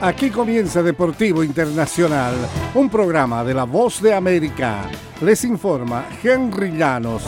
Aquí comienza Deportivo Internacional, un programa de La Voz de América. Les informa Henry Llanos.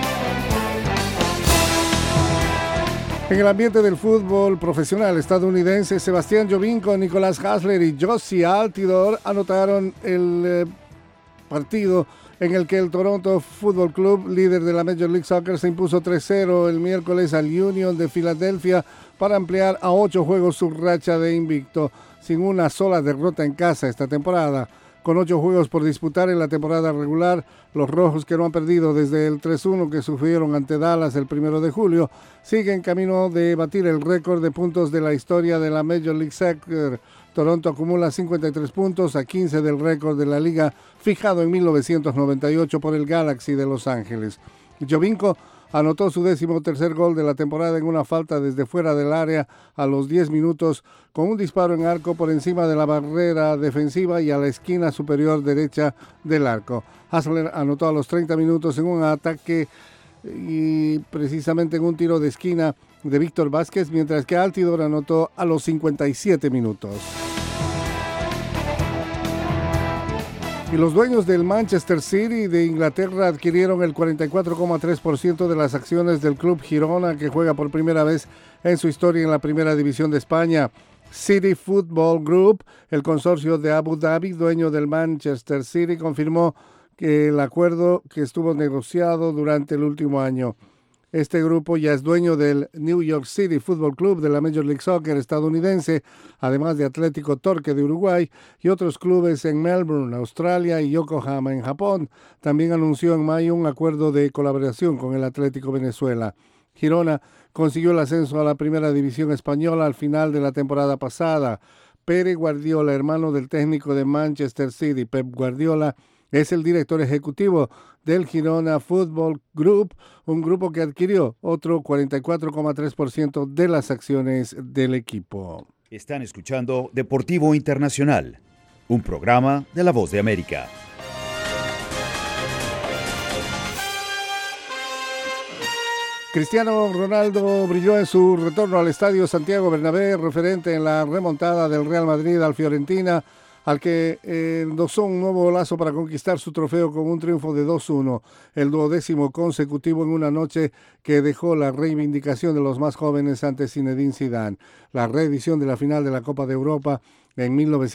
En el ambiente del fútbol profesional estadounidense, Sebastián Giovinco, Nicolás Hasler y Josie Altidore anotaron el partido en el que el Toronto Football Club, líder de la Major League Soccer, se impuso 3-0 el miércoles al Union de Filadelfia para ampliar a 8 juegos su racha de invicto, sin una sola derrota en casa esta temporada. Con 8 juegos por disputar en la temporada regular, los rojos, que no han perdido desde el 3-1 que sufrieron ante Dallas el 1 de julio, siguen camino de batir el récord de puntos de la historia de la Major League Soccer. Toronto acumula 53 puntos a 15 del récord de la liga fijado en 1998 por el Galaxy de Los Ángeles. Giovinco anotó su 13º gol de la temporada en una falta desde fuera del área a los 10 minutos con un disparo en arco por encima de la barrera defensiva y a la esquina superior derecha del arco. Hasler anotó a los 30 minutos en un ataque y precisamente en un tiro de esquina de Víctor Vázquez, mientras que Altidore anotó a los 57 minutos. Y los dueños del Manchester City de Inglaterra adquirieron el 44,3% de las acciones del club Girona, que juega por primera vez en su historia en la Primera División de España. City Football Group, el consorcio de Abu Dhabi, dueño del Manchester City, confirmó que el acuerdo que estuvo negociado durante el último año. Este grupo ya es dueño del New York City Football Club de la Major League Soccer estadounidense, además de Atlético Torque de Uruguay y otros clubes en Melbourne, Australia y Yokohama en Japón. También anunció en mayo un acuerdo de colaboración con el Atlético Venezuela. Girona consiguió el ascenso a la Primera División Española al final de la temporada pasada. Pere Guardiola, hermano del técnico de Manchester City, Pep Guardiola, es el director ejecutivo del Girona Football Group, un grupo que adquirió otro 44,3% de las acciones del equipo. Están escuchando Deportivo Internacional, un programa de La Voz de América. Cristiano Ronaldo brilló en su retorno al Estadio Santiago Bernabéu, referente en la remontada del Real Madrid al Fiorentina, al que endosó un nuevo golazo para conquistar su trofeo con un triunfo de 2-1, el 12º consecutivo en una noche que dejó la reivindicación de los más jóvenes ante Zinedine Zidane. La reedición de la final de la Copa de Europa en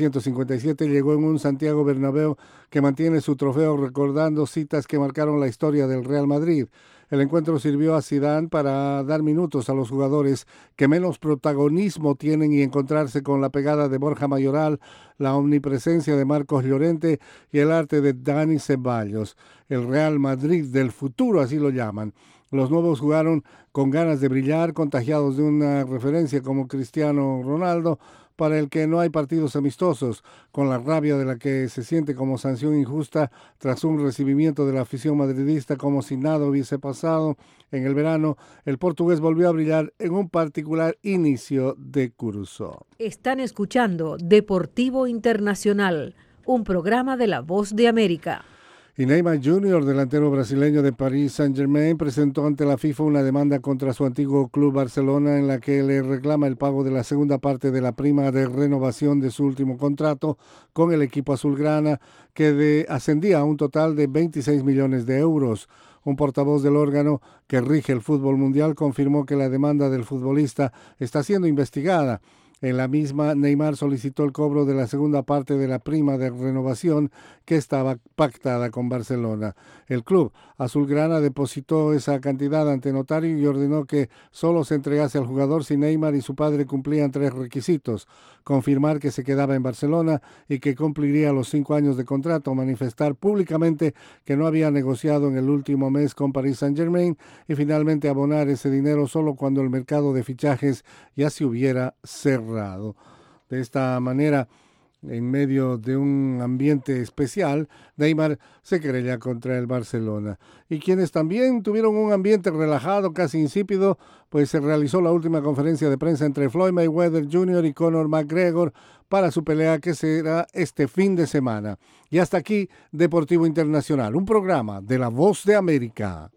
1957 llegó en un Santiago Bernabéu que mantiene su trofeo recordando citas que marcaron la historia del Real Madrid. El encuentro sirvió a Zidane para dar minutos a los jugadores que menos protagonismo tienen y encontrarse con la pegada de Borja Mayoral, la omnipresencia de Marcos Llorente y el arte de Dani Ceballos. El Real Madrid del futuro, así lo llaman. Los nuevos jugaron con ganas de brillar, contagiados de una referencia como Cristiano Ronaldo, para el que no hay partidos amistosos, con la rabia de la que se siente como sanción injusta tras un recibimiento de la afición madridista como si nada hubiese pasado. En el verano, el portugués volvió a brillar en un particular inicio de curso. Están escuchando Deportivo Internacional, un programa de La Voz de América. Y Neymar Jr., delantero brasileño de Paris Saint-Germain, presentó ante la FIFA una demanda contra su antiguo club Barcelona en la que le reclama el pago de la segunda parte de la prima de renovación de su último contrato con el equipo azulgrana, que ascendía a un total de 26 millones de euros. Un portavoz del órgano que rige el fútbol mundial confirmó que la demanda del futbolista está siendo investigada. En la misma, Neymar solicitó el cobro de la segunda parte de la prima de renovación que estaba pactada con Barcelona. El club azulgrana depositó esa cantidad ante notario y ordenó que solo se entregase al jugador si Neymar y su padre cumplían 3 requisitos: confirmar que se quedaba en Barcelona y que cumpliría los 5 años de contrato, manifestar públicamente que no había negociado en el último mes con Paris Saint-Germain y finalmente abonar ese dinero solo cuando el mercado de fichajes ya se hubiera cerrado. De esta manera, en medio de un ambiente especial, Neymar se querella contra el Barcelona. Y quienes también tuvieron un ambiente relajado, casi insípido, pues se realizó la última conferencia de prensa entre Floyd Mayweather Jr. y Conor McGregor para su pelea que será este fin de semana. Y hasta aquí, Deportivo Internacional, un programa de La Voz de América.